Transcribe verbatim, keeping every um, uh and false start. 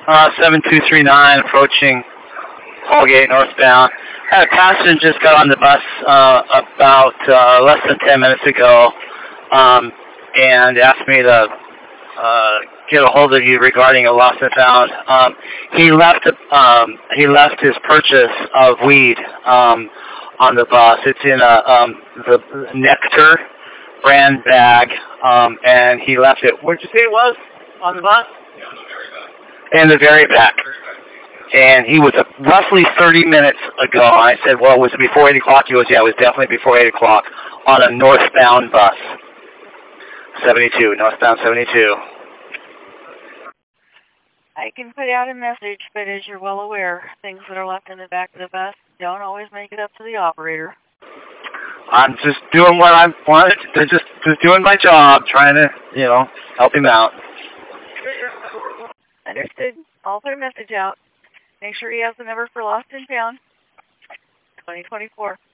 uh, seven two three nine approaching Colgate northbound. Had a passenger just got on the bus uh, about uh, less than ten minutes ago um, and asked me to uh, get a hold of you regarding a lost and found. Um, he left um, he left his purchase of weed um, on the bus. It's in a um, the Nectar brand bag, um, and he left it. Where'd you say it was on the bus? In the very back. And he was uh, roughly thirty minutes ago. I said, well, was it before eight o'clock? He goes, yeah, it was definitely before eight o'clock on a northbound bus. seventy-two, northbound seventy-two. I can put out a message, but as you're well aware, things that are left in the back of the bus don't always make it up to the operator. I'm just doing what I wanted. To, just, just doing my job, trying to, you know, help him out. Understood. I'll put a message out. Make sure he has the number for lost and found. twenty twenty-four.